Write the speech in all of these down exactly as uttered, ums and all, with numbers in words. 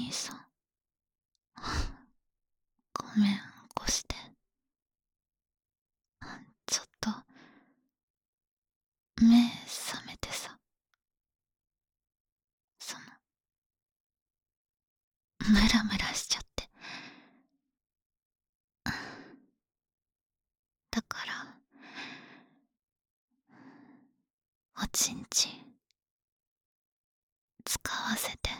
兄さん。ごめん、起こして。ちょっと、目覚めてさ。その、ムラムラしちゃって。だから、おちんちん、使わせて。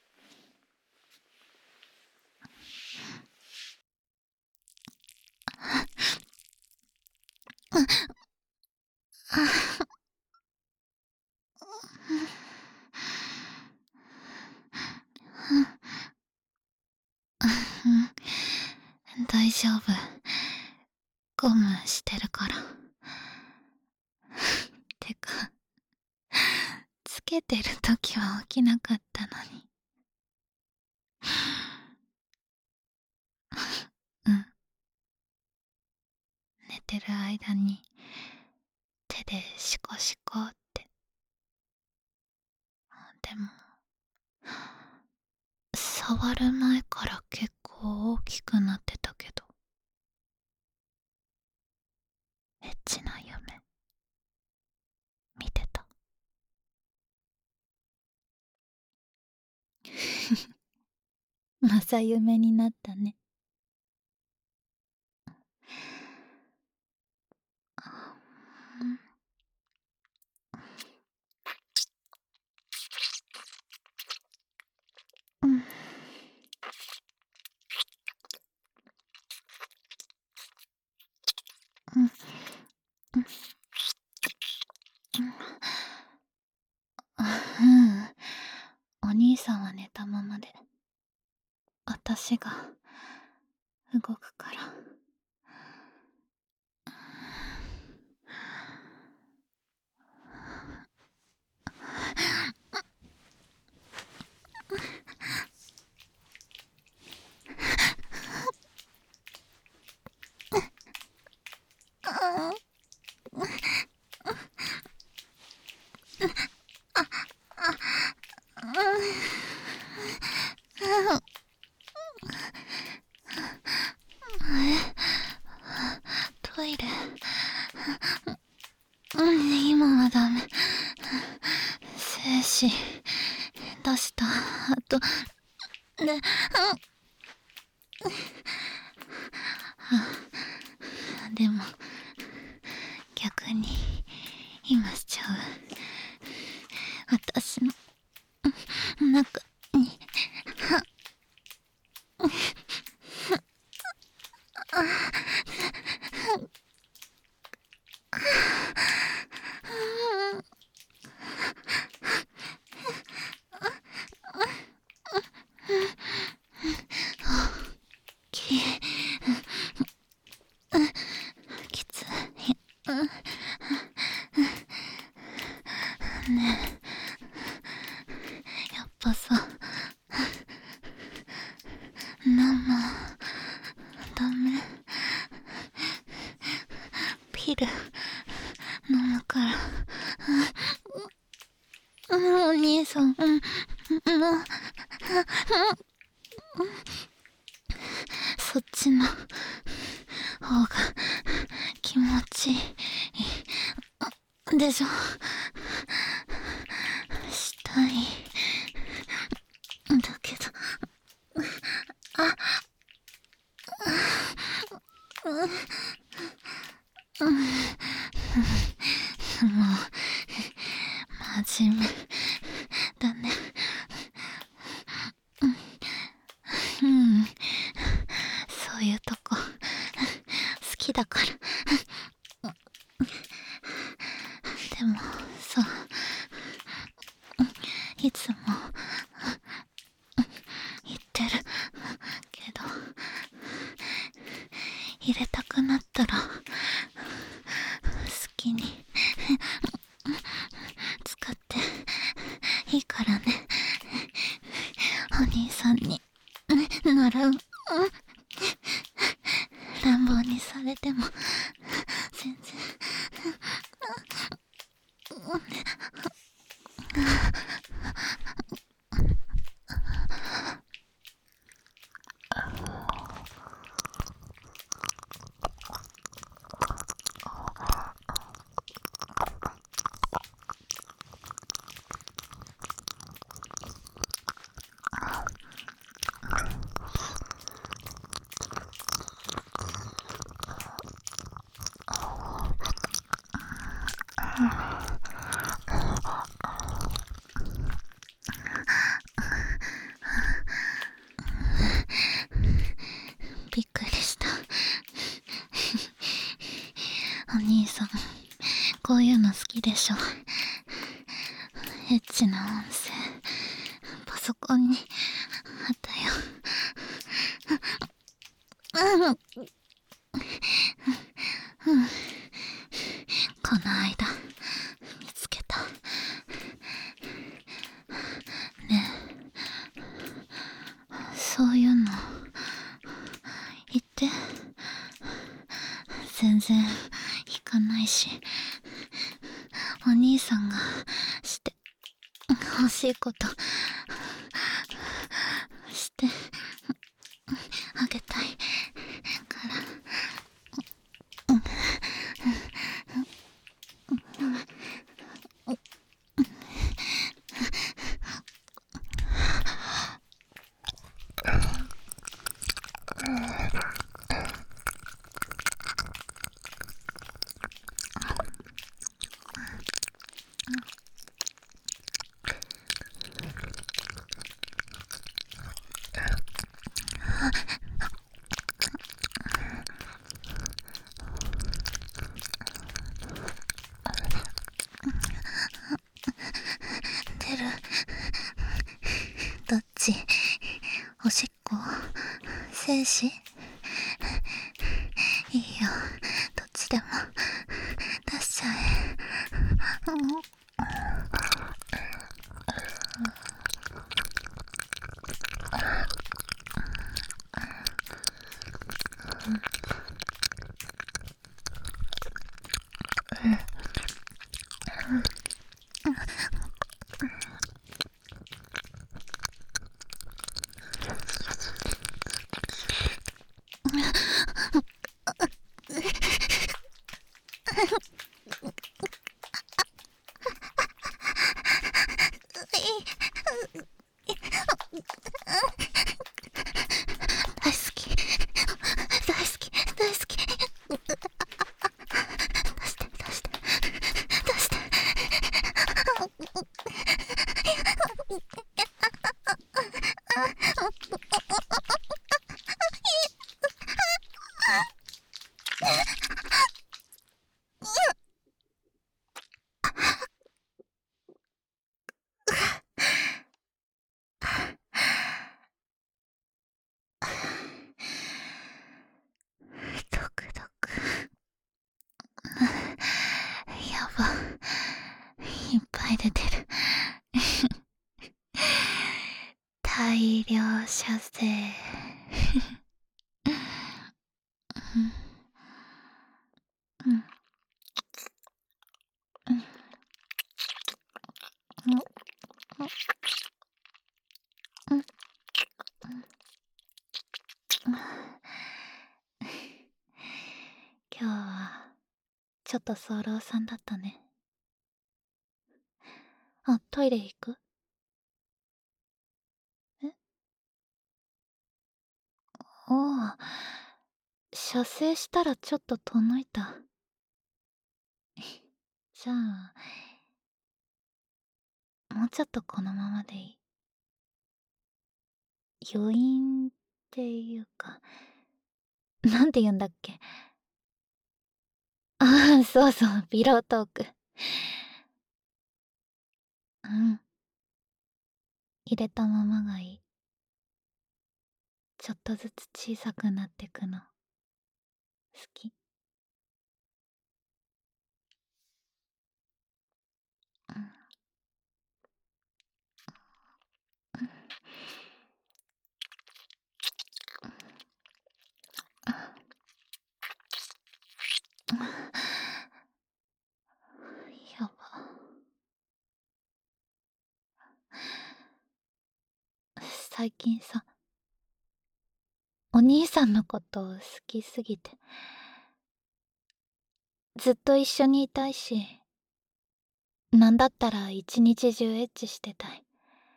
大丈夫。ゴムしてるから。てか、つけてるときは起きなかったのに。うん。寝てる間に、手でシコシコって。でも、触る前から結構大きくなってたけど。エッチな夢見てた。まさ夢になったね。うん。うん。うん。うん。お兄さんは寝たままで、私が動くから。トイレ。うん、今はダメ。精子出した後で、でも逆に今しちゃう。私の中にききつい。ねえ、やっぱさ、生ダメ。ピル飲むから。うん、お兄さん、うん、もう、そっちの方が気持ちいいでしょ。したいだけど、あ、うん、もう真面目だね。うん、そういうとこ好きだから。でもさ、いつも言ってるけど、入れたくなったら好きに使っていいからね。お兄さんに習う。乱暴にされてもびっくりした。お兄さん、こういうの好きでしょ。エッチな音声、パソコンにあったよ。うんうんこの間見つけた。ねえ、そういうの言って。全然引かないし、お兄さんがして欲しいことしてあげたいから。出る。どっち？おしっこ？精子？いいよ、どっちでも出しちゃえ。うん大好き大好き大好き。出して出して出して。ドクドク。やば、いっぱい出てる。大量射精。うんうんうんうん今日はちょっと早漏さんだったね。あ、トイレ行く？え？ああ、射精したらちょっと遠のいた。じゃあもうちょっとこのままでいい。余韻っていうか、なんて言うんだっけ。ああ、そうそう、ピロートーク。うん、入れたままがいい。ちょっとずつ小さくなってくの好き。うん、やば。最近さ、お兄さんのこと好きすぎて、ずっと一緒にいたいし、なんだったら一日中エッチしてたい。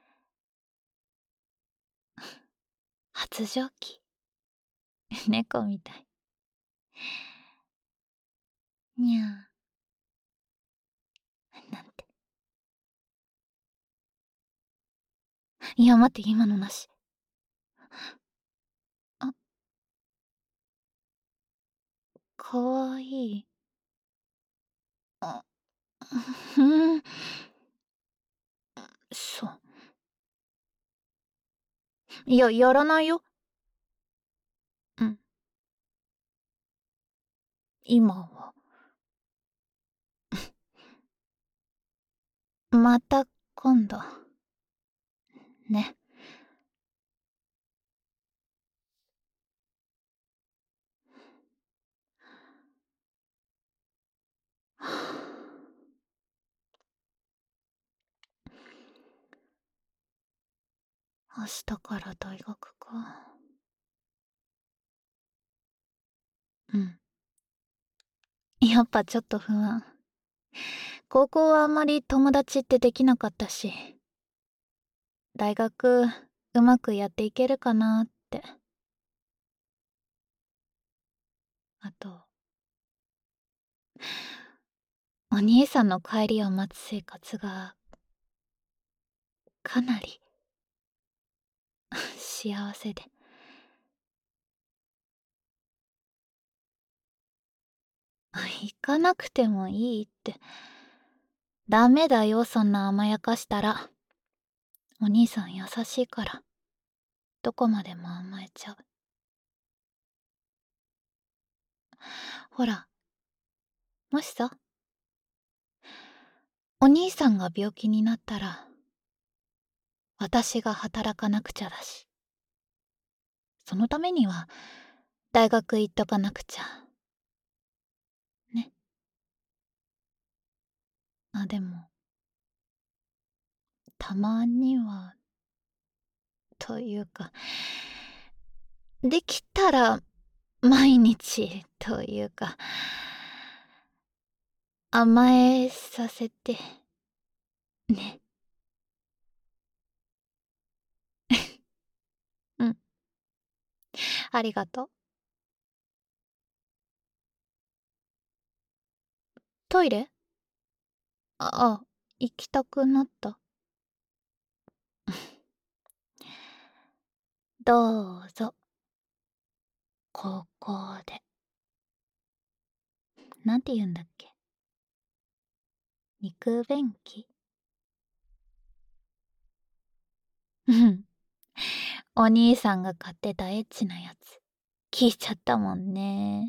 発情期。猫みたい。にゃいや、待って、今のなし。あ、かわいい。あ、ふん。そう。いや、やらないよ。うん。今は。また今度。ね。はあ、明日から大学か。うん。やっぱちょっと不安。高校はあんまり友達ってできなかったし、大学うまくやっていけるかなって。あと、お兄さんの帰りを待つ生活がかなり幸せで。行かなくてもいいって。ダメだよ、そんな甘やかしたら。お兄さん優しいから、どこまでも甘えちゃう。ほら、もしさ、お兄さんが病気になったら、私が働かなくちゃだし。そのためには、大学行っとかなくちゃ。ね。あ、でも、たまには、というか、できたら、毎日、というか、甘えさせて、ね。うん。ありがとう。トイレ？あ、あ、行きたくなった。どうぞ。ここで。なんて言うんだっけ？肉便器？うん。お兄さんが買ってたエッチなやつ。聞いちゃったもんね。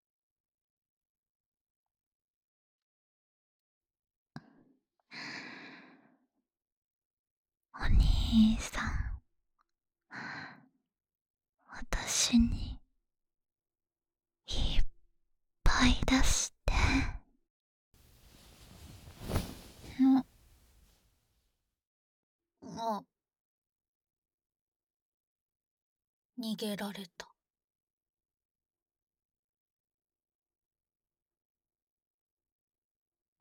お兄さん、私に、いっぱい出して。もう、もう、逃げられた。